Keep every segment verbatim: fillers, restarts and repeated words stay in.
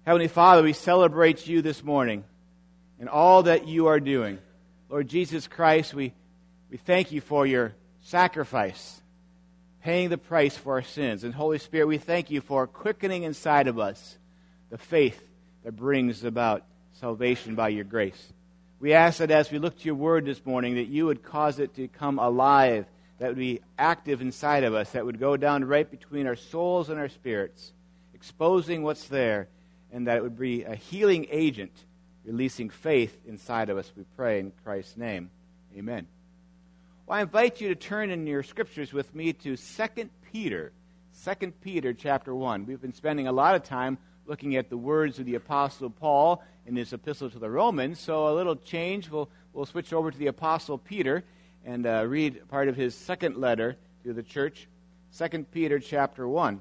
Heavenly Father, we celebrate you this morning and all that you are doing. Lord Jesus Christ, we, we thank you for your sacrifice, paying the price for our sins. And Holy Spirit, we thank you for quickening inside of us the faith that brings about salvation by your grace. We ask that as we look to your word this morning, that you would cause it to come alive, that would be active inside of us, that would go down right between our souls and our spirits, exposing what's there, and that it would be a healing agent, releasing faith inside of us, we pray in Christ's name. Amen. Well, I invite you to turn in your scriptures with me to Second Peter. Second Peter chapter one. We've been spending a lot of time looking at the words of the Apostle Paul in his epistle to the Romans, so a little change. We'll, we'll switch over to the Apostle Peter and uh, read part of his second letter to the church, Second Peter chapter one.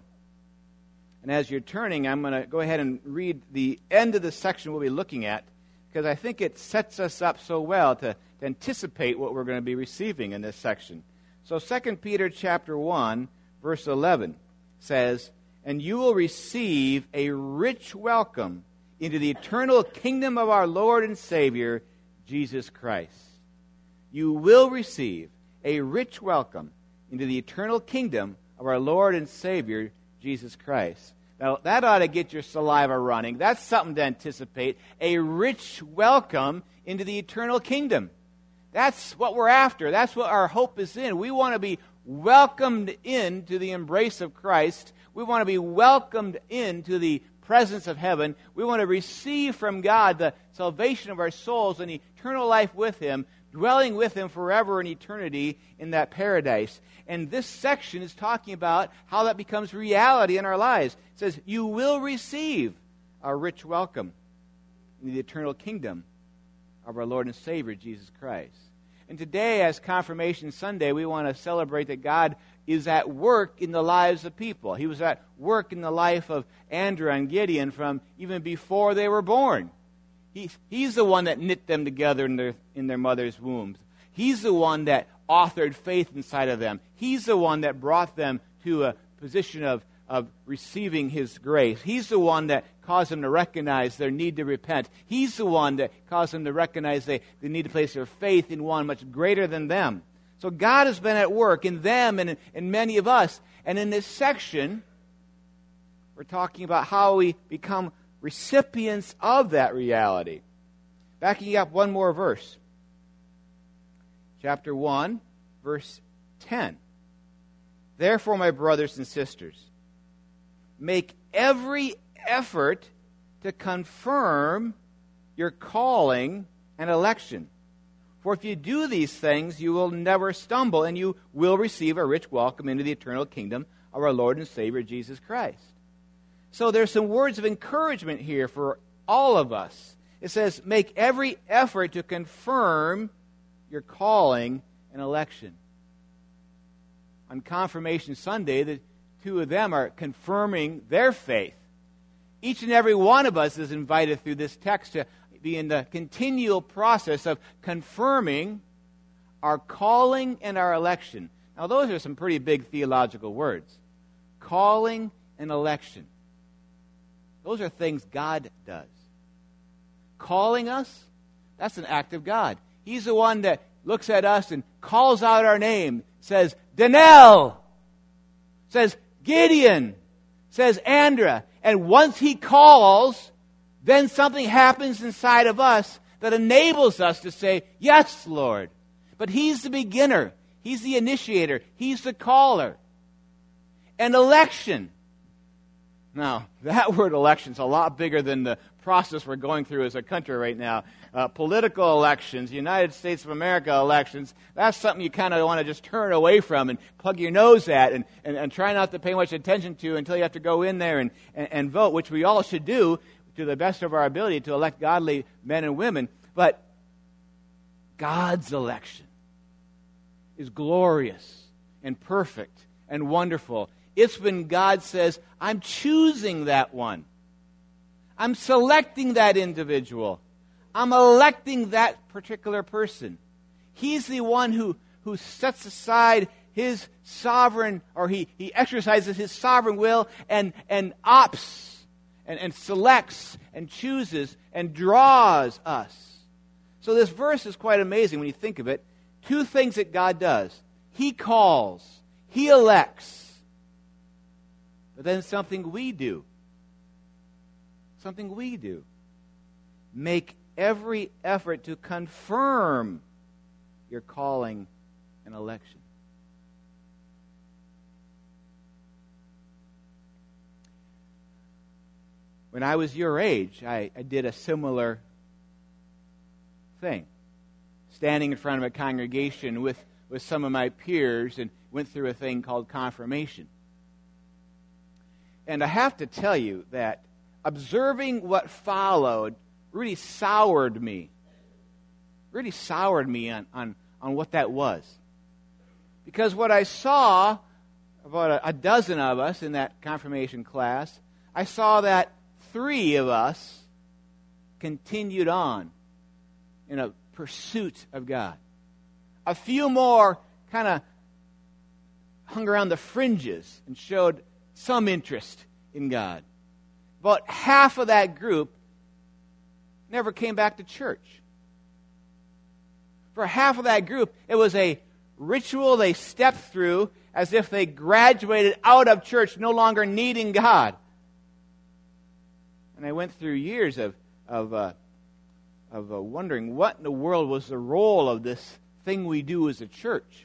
And as you're turning, I'm going to go ahead and read the end of the section we'll be looking at, because I think it sets us up so well to, to anticipate what we're going to be receiving in this section. So Second Peter chapter one, verse eleven says, "And you will receive a rich welcome into the eternal kingdom of our Lord and Savior, Jesus Christ." You will receive a rich welcome into the eternal kingdom of our Lord and Savior, Jesus Christ. Now, that ought to get your saliva running. That's something to anticipate. A rich welcome into the eternal kingdom. That's what we're after. That's what our hope is in. We want to be welcomed into the embrace of Christ. We want to be welcomed into the presence of heaven. We want to receive from God the salvation of our souls and eternal life with Him, dwelling with Him forever in eternity in that paradise. And this section is talking about how that becomes reality in our lives. It says, you will receive a rich welcome in the eternal kingdom of our Lord and Savior, Jesus Christ. And today, as Confirmation Sunday, we want to celebrate that God is at work in the lives of people. He was at work in the life of Andrew and Gideon from even before they were born. He, he's the one that knit them together in their, in their mother's wombs. He's the one that authored faith inside of them. He's the one that brought them to a position of, of receiving His grace. He's the one that caused them to recognize their need to repent. He's the one that caused them to recognize they, they need to place their faith in one much greater than them. So God has been at work in them and in, in many of us. And in this section, we're talking about how we become recipients of that reality. Backing up one more verse. Chapter one, verse ten. "Therefore, my brothers and sisters, make every effort to confirm your calling and election. For if you do these things, you will never stumble, and you will receive a rich welcome into the eternal kingdom of our Lord and Savior, Jesus Christ." So there's some words of encouragement here for all of us. It says, make every effort to confirm your calling and election. On Confirmation Sunday, the two of them are confirming their faith. Each and every one of us is invited through this text to be in the continual process of confirming our calling and our election. Now, those are some pretty big theological words. Calling and election. Those are things God does. Calling us, that's an act of God. He's the one that looks at us and calls out our name, says, Danelle, says, Gideon, says, Andra. And once He calls, then something happens inside of us that enables us to say, yes, Lord. But He's the beginner. He's the initiator. He's the caller. And election. Now, that word election is a lot bigger than the process we're going through as a country right now. Uh, political elections, United States of America elections, that's something you kind of want to just turn away from and plug your nose at and, and, and try not to pay much attention to until you have to go in there and, and, and vote, which we all should do to the best of our ability to elect godly men and women. But God's election is glorious and perfect and wonderful. It's when God says, I'm choosing that one. I'm selecting that individual. I'm electing that particular person. He's the one who, who sets aside His sovereign, or he, he exercises His sovereign will and, and opts and, and selects and chooses and draws us. So this verse is quite amazing when you think of it. Two things that God does. He calls. He elects. But then something we do. Something we do. Make every effort to confirm your calling and election. When I was your age, I, I did a similar thing. Standing in front of a congregation with, with some of my peers and went through a thing called confirmation. And I have to tell you that observing what followed really soured me. Really soured me on, on, on what that was. Because what I saw, about a, a dozen of us in that confirmation class, I saw that three of us continued on in a pursuit of God. A few more kind of hung around the fringes and showed some interest in God. About half of that group never came back to church. For half of that group, it was a ritual they stepped through as if they graduated out of church, no longer needing God. And I went through years of of uh, of uh, wondering what in the world was the role of this thing we do as a church.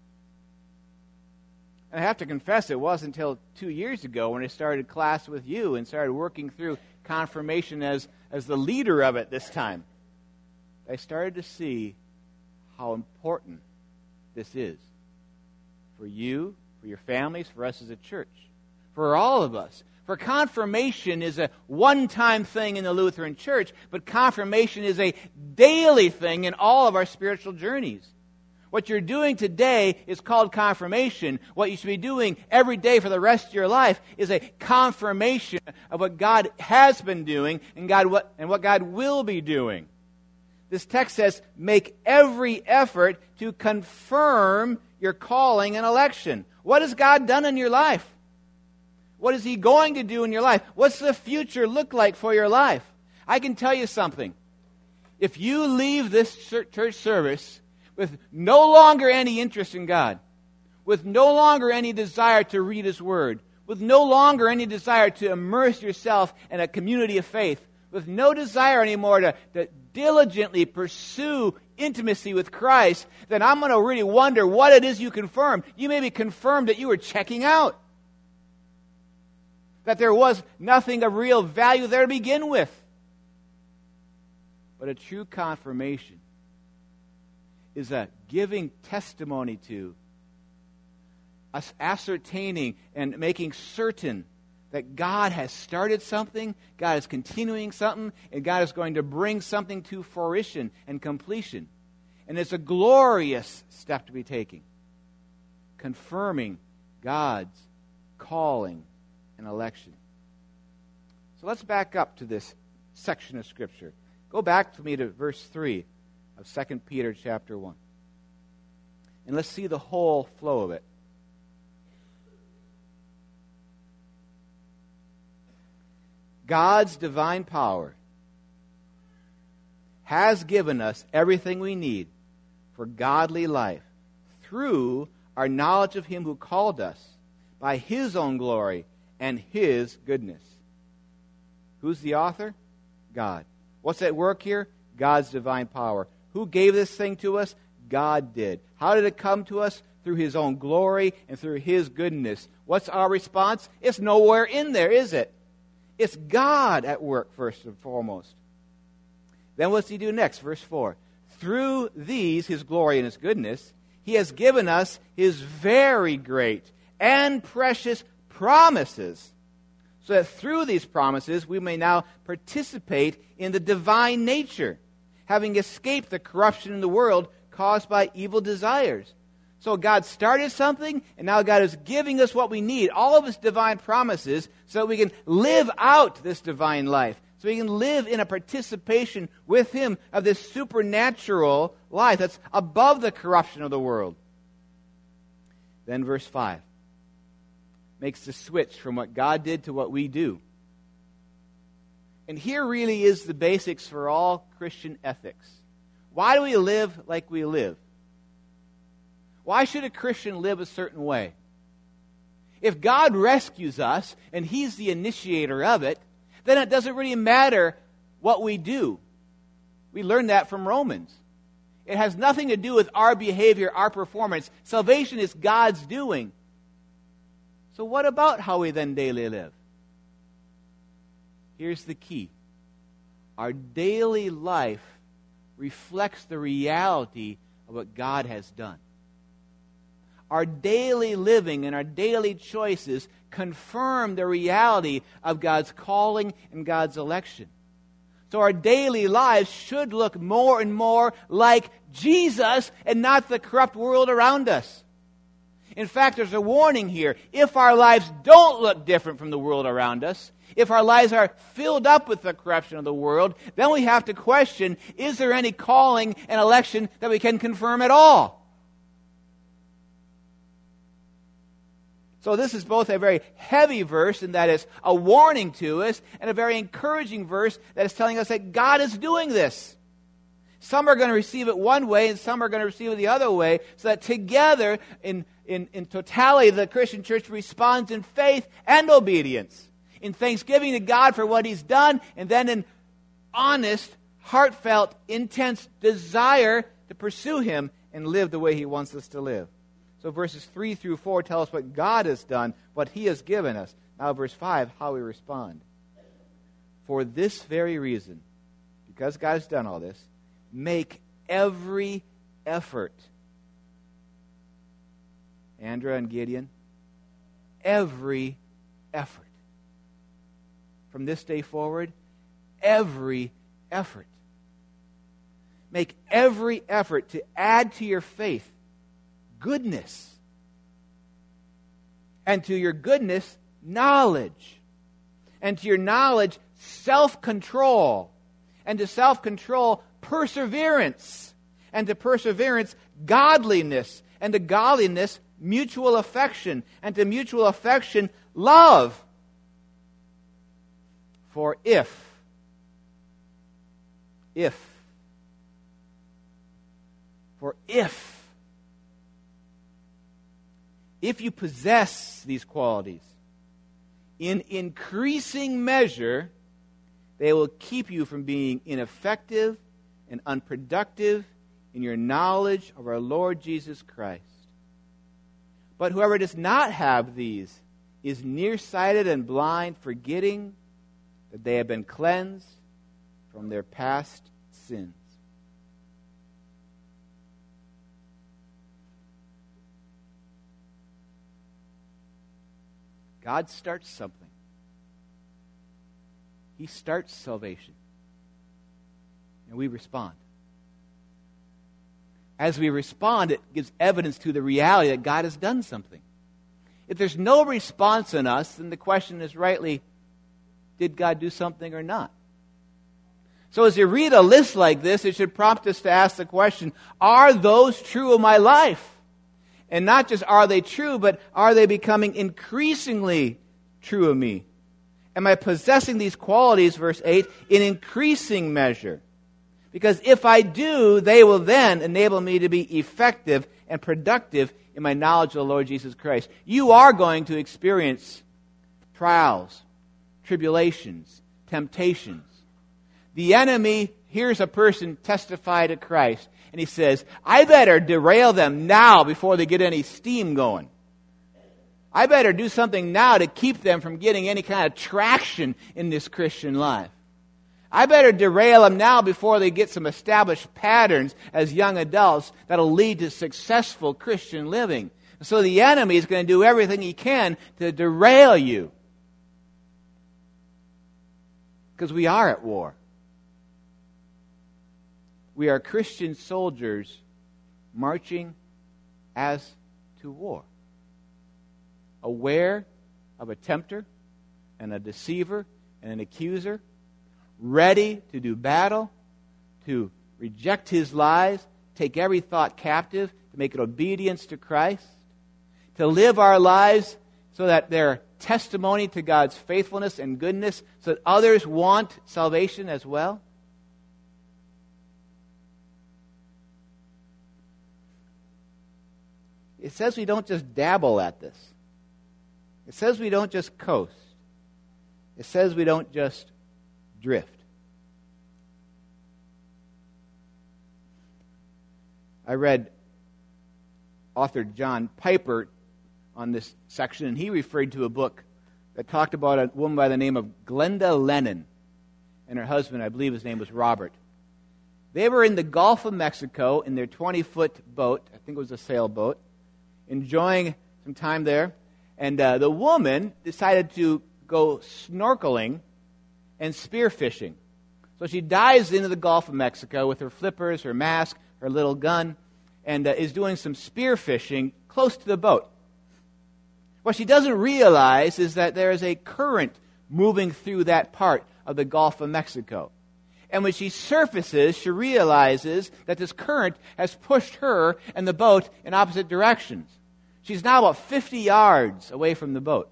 And I have to confess, it wasn't until two years ago when I started class with you and started working through confirmation as, as the leader of it this time, I started to see how important this is for you, for your families, for us as a church, for all of us. For confirmation is a one-time thing in the Lutheran Church, but confirmation is a daily thing in all of our spiritual journeys. What you're doing today is called confirmation. What you should be doing every day for the rest of your life is a confirmation of what God has been doing and God what and what God will be doing. This text says, make every effort to confirm your calling and election. What has God done in your life? What is He going to do in your life? What's the future look like for your life? I can tell you something. If you leave this church service with no longer any interest in God, with no longer any desire to read His Word, with no longer any desire to immerse yourself in a community of faith, with no desire anymore to, to diligently pursue intimacy with Christ, then I'm going to really wonder what it is you confirmed. You may be confirmed that you were checking out, that there was nothing of real value there to begin with. But a true confirmation is a giving testimony to, us ascertaining and making certain that God has started something, God is continuing something, and God is going to bring something to fruition and completion. And it's a glorious step to be taking, confirming God's calling and election. So let's back up to this section of Scripture. Go back to me to verse three of Second Peter chapter one. And let's see the whole flow of it. God's divine power has given us everything we need for godly life through our knowledge of Him who called us by His own glory and His goodness. Who's the author? God. What's at work here? God's divine power. Who gave this thing to us? God did. How did it come to us? Through His own glory and through His goodness. What's our response? It's nowhere in there, is it? It's God at work, first and foremost. Then what's He do next? Verse four. Through these, His glory and His goodness, He has given us His very great and precious promises, so that through these promises we may now participate in the divine nature, having escaped the corruption in the world caused by evil desires. So God started something, and now God is giving us what we need, all of His divine promises, so that we can live out this divine life, so we can live in a participation with Him of this supernatural life that's above the corruption of the world. Then verse five makes the switch from what God did to what we do. And here really is the basics for all Christian ethics. Why do we live like we live? Why should a Christian live a certain way? If God rescues us, and He's the initiator of it, then it doesn't really matter what we do. We learned that from Romans. It has nothing to do with our behavior, our performance. Salvation is God's doing. So what about how we then daily live? Here's the key. Our daily life reflects the reality of what God has done. Our daily living and our daily choices confirm the reality of God's calling and God's election. So our daily lives should look more and more like Jesus and not the corrupt world around us. In fact, there's a warning here. If our lives don't look different from the world around us, if our lives are filled up with the corruption of the world, then we have to question, is there any calling and election that we can confirm at all? So this is both a very heavy verse in that it's a warning to us, and a very encouraging verse that is telling us that God is doing this. Some are going to receive it one way, and some are going to receive it the other way, so that together, in, in, in totality, the Christian church responds in faith and obedience, in thanksgiving to God for what He's done, and then in honest, heartfelt, intense desire to pursue Him and live the way He wants us to live. So verses three through four tell us what God has done, what He has given us. Now verse five, how we respond. For this very reason, because God has done all this, make every effort. Andrea and Gideon, every effort. From this day forward, every effort. Make every effort to add to your faith goodness, and to your goodness, knowledge, and to your knowledge, self-control, and to self-control, perseverance, and to perseverance, godliness, and to godliness, mutual affection, and to mutual affection, love. For if, if, for if, If you possess these qualities in increasing measure, they will keep you from being ineffective and unproductive in your knowledge of our Lord Jesus Christ. But whoever does not have these is nearsighted and blind, forgetting that they have been cleansed from their past sins. God starts something. He starts salvation. And we respond. As we respond, it gives evidence to the reality that God has done something. If there's no response in us, then the question is rightly, did God do something or not? So as you read a list like this, it should prompt us to ask the question, are those true of my life? And not just are they true, but are they becoming increasingly true of me? Am I possessing these qualities, verse eight, in increasing measure? Because if I do, they will then enable me to be effective and productive in my knowledge of the Lord Jesus Christ. You are going to experience trials, tribulations, temptations. The enemy hears a person testify to Christ, and he says, I better derail them now before they get any steam going. I better do something now to keep them from getting any kind of traction in this Christian life. I better derail them now before they get some established patterns as young adults that'll lead to successful Christian living. So the enemy is going to do everything he can to derail you. Because we are at war. We are Christian soldiers marching as to war. Aware of a tempter and a deceiver and an accuser, ready to do battle, to reject his lies, take every thought captive, to make it obedience to Christ, to live our lives so that they're testimony to God's faithfulness and goodness, so that others want salvation as well? It says we don't just dabble at this. It says we don't just coast. It says we don't just drift. I read author John Piper on this section, and he referred to a book that talked about a woman by the name of Glenda Lennon and her husband, I believe his name was Robert. They were in the Gulf of Mexico in their twenty-foot boat, I think it was a sailboat, enjoying some time there. And uh, the woman decided to go snorkeling and spearfishing. So she dives into the Gulf of Mexico with her flippers, her mask, her little gun, and uh, is doing some spearfishing close to the boat. What she doesn't realize is that there is a current moving through that part of the Gulf of Mexico. And when she surfaces, she realizes that this current has pushed her and the boat in opposite directions. She's now about fifty yards away from the boat.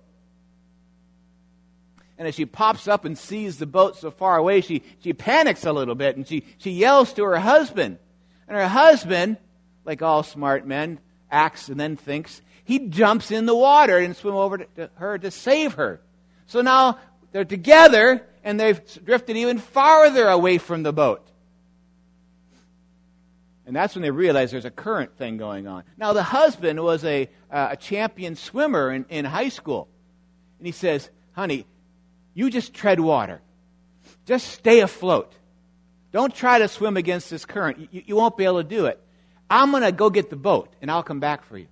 And as she pops up and sees the boat so far away, she, she panics a little bit, and she, she yells to her husband. And her husband, like all smart men, acts and then thinks, he jumps in the water and swims over to, to her to save her. So now they're together, and they've drifted even farther away from the boat. And that's when they realize there's a current thing going on. Now, the husband was a, uh, a champion swimmer in, in high school. And he says, honey, you just tread water. Just stay afloat. Don't try to swim against this current. You, you won't be able to do it. I'm going to go get the boat, and I'll come back for you.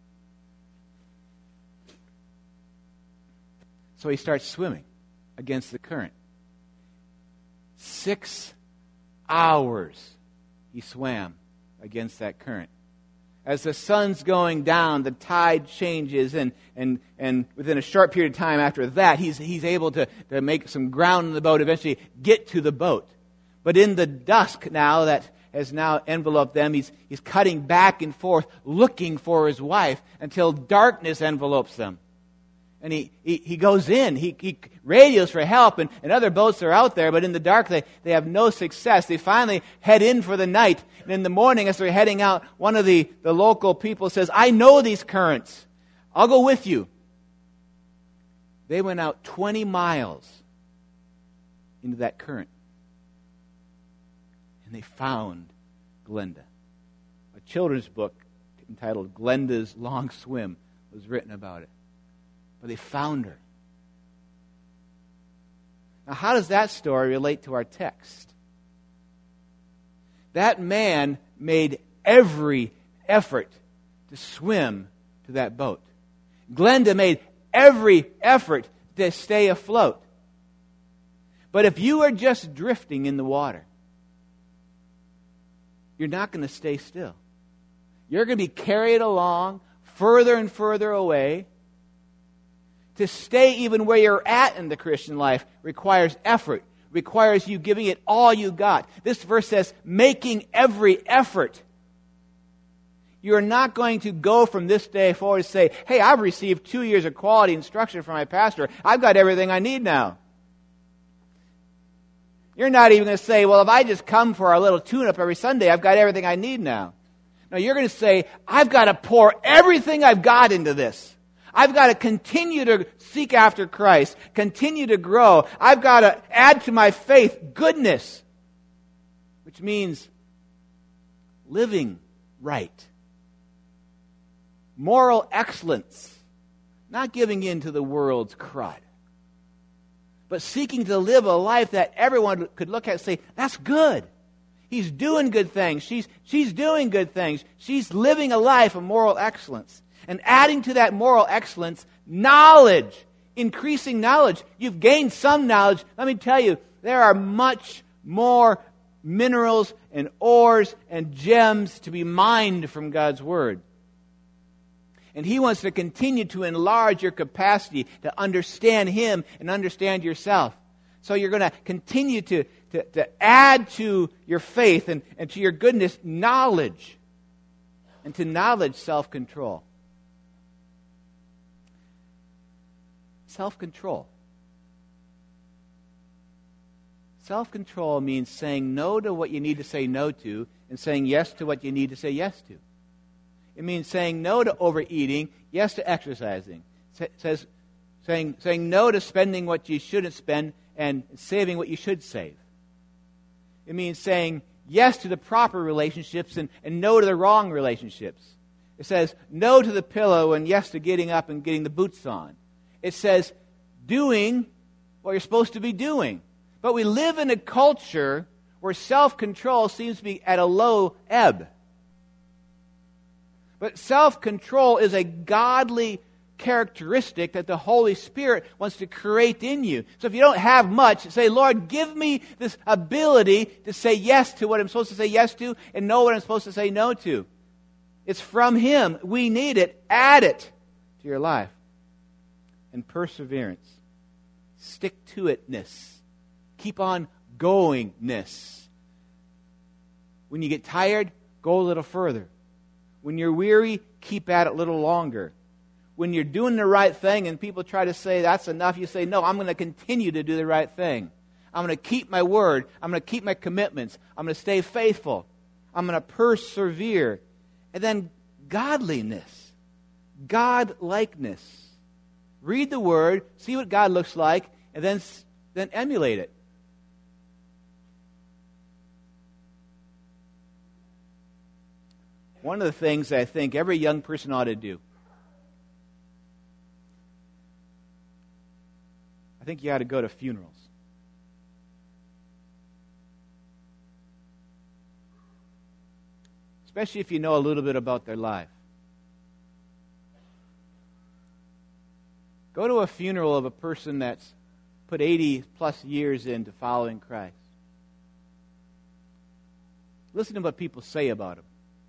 So he starts swimming against the current. Six hours he swam against that current. As the sun's going down, the tide changes, and and, and within a short period of time after that, he's he's able to, to make some ground in the boat, eventually get to the boat. But in the dusk now that has now enveloped them, he's he's cutting back and forth, looking for his wife, until darkness envelopes them. And he, he, he goes in, he, he radios for help, and, and other boats are out there, but in the dark they, they have no success. They finally head in for the night, and in the morning as they're heading out, one of the, the local people says, I know these currents. I'll go with you. They went out twenty miles into that current, and they found Glenda. A children's book entitled Glenda's Long Swim was written about it. But they found her. Now, how does that story relate to our text? That man made every effort to swim to that boat. Glenda made every effort to stay afloat. But if you are just drifting in the water, you're not going to stay still. You're going to be carried along further and further away. To stay even where you're at in the Christian life requires effort, requires you giving it all you got. This verse says, making every effort. You're not going to go from this day forward and say, hey, I've received two years of quality instruction from my pastor. I've got everything I need now. You're not even going to say, well, if I just come for a little tune-up every Sunday, I've got everything I need now. No, you're going to say, I've got to pour everything I've got into this. I've got to continue to seek after Christ, continue to grow. I've got to add to my faith goodness, which means living right. Moral excellence, not giving in to the world's crud, but seeking to live a life that everyone could look at and say, that's good. He's doing good things. She's, she's doing good things. She's living a life of moral excellence. And adding to that moral excellence, knowledge, increasing knowledge. You've gained some knowledge. Let me tell you, there are much more minerals and ores and gems to be mined from God's Word. And He wants to continue to enlarge your capacity to understand Him and understand yourself. So you're going to continue to, to, to add to your faith and, and to your goodness knowledge. And to knowledge, self-control. self-control. Self-control means saying no to what you need to say no to and saying yes to what you need to say yes to. It means saying no to overeating, yes to exercising. It says saying, saying no to spending what you shouldn't spend and saving what you should save. It means saying yes to the proper relationships and, and no to the wrong relationships. It says no to the pillow and yes to getting up and getting the boots on. It says doing what you're supposed to be doing. But we live in a culture where self-control seems to be at a low ebb. But self-control is a godly characteristic that the Holy Spirit wants to create in you. So if you don't have much, say, Lord, give me this ability to say yes to what I'm supposed to say yes to and know what I'm supposed to say no to. It's from Him. We need it. Add it to your life. And perseverance. Stick-to-itness. Keep on goingness. When you get tired, go a little further. When you're weary, keep at it a little longer. When you're doing the right thing and people try to say that's enough, you say, no, I'm going to continue to do the right thing. I'm going to keep my word. I'm going to keep my commitments. I'm going to stay faithful. I'm going to persevere. And then godliness, God-likeness. Read the Word, see what God looks like, and then, then emulate it. One of the things I think every young person ought to do, I think you ought to go to funerals. Especially if you know a little bit about their life. Go to a funeral of a person that's put eighty plus years into following Christ. Listen to what people say about him.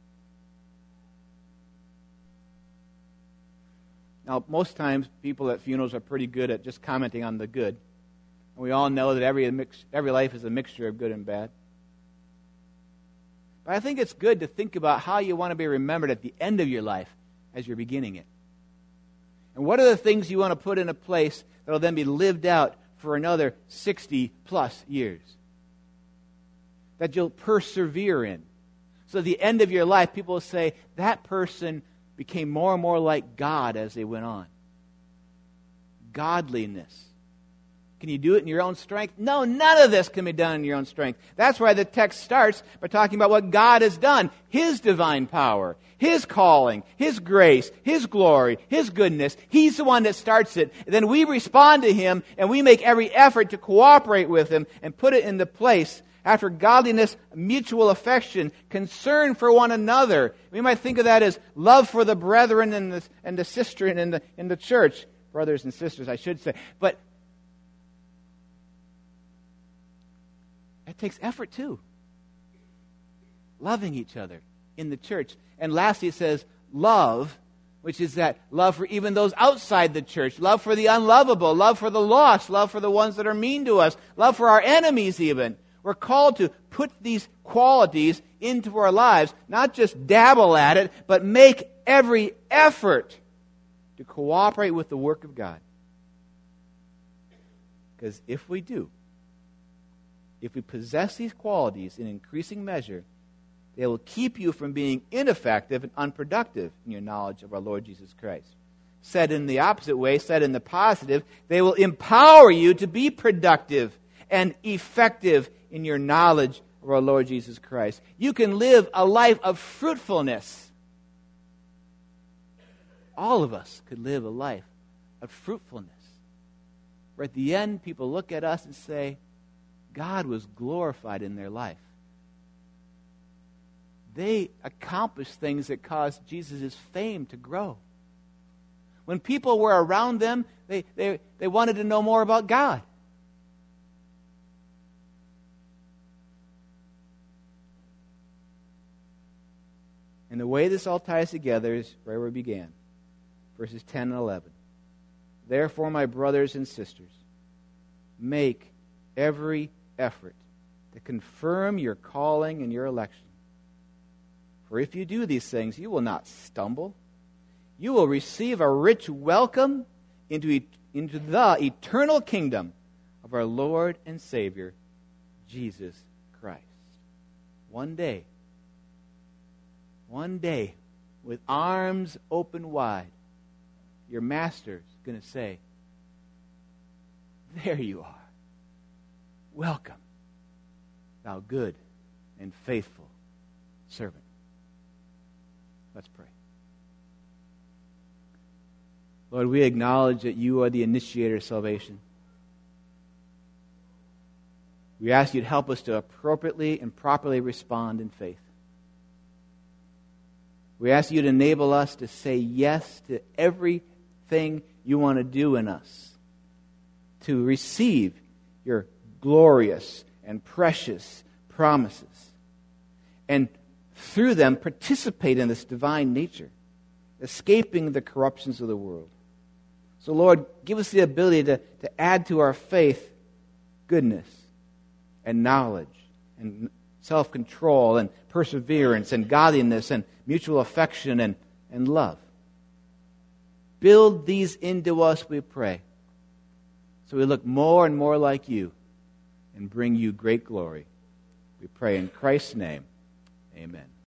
Now, most times people at funerals are pretty good at just commenting on the good. And we all know that every mix, every life is a mixture of good and bad. But I think it's good to think about how you want to be remembered at the end of your life as you're beginning it. And what are the things you want to put in a place that will then be lived out for another sixty plus years? That you'll persevere in. So at the end of your life, people will say, that person became more and more like God as they went on. Godliness. Can you do it in your own strength? No, none of this can be done in your own strength. That's why the text starts by talking about what God has done. His divine power, His calling, His grace, His glory, His goodness. He's the one that starts it. And then we respond to Him and we make every effort to cooperate with Him and put it into place. After godliness, mutual affection, concern for one another. We might think of that as love for the brethren and the, and the sister in the, in the church. Brothers and sisters, I should say. But it takes effort too. Loving each other in the church. And lastly, it says love, which is that love for even those outside the church. Love for the unlovable. Love for the lost. Love for the ones that are mean to us. Love for our enemies even. We're called to put these qualities into our lives, not just dabble at it, but make every effort to cooperate with the work of God. Because if we do, if we possess these qualities in increasing measure, they will keep you from being ineffective and unproductive in your knowledge of our Lord Jesus Christ. Said in the opposite way, said in the positive, they will empower you to be productive and effective in your knowledge of our Lord Jesus Christ. You can live a life of fruitfulness. All of us could live a life of fruitfulness. Where at the end, people look at us and say, God was glorified in their life. They accomplished things that caused Jesus' fame to grow. When people were around them, they, they, they wanted to know more about God. And the way this all ties together is where we began. Verses ten and eleven. Therefore, my brothers and sisters, make every effort to confirm your calling and your election. For if you do these things, you will not stumble. You will receive a rich welcome into into the eternal kingdom of our Lord and Savior, Jesus Christ. One day, one day, with arms open wide, your master's going to say, there you are. Welcome, thou good and faithful servant. Let's pray. Lord, we acknowledge that you are the initiator of salvation. We ask you to help us to appropriately and properly respond in faith. We ask you to enable us to say yes to everything you want to do in us, to receive your glorious and precious promises, and through them participate in this divine nature, escaping the corruptions of the world. So, Lord, give us the ability to, to add to our faith goodness and knowledge and self-control and perseverance and godliness and mutual affection and, and love. Build these into us, we pray, so we look more and more like you and bring you great glory. We pray in Christ's name. Amen.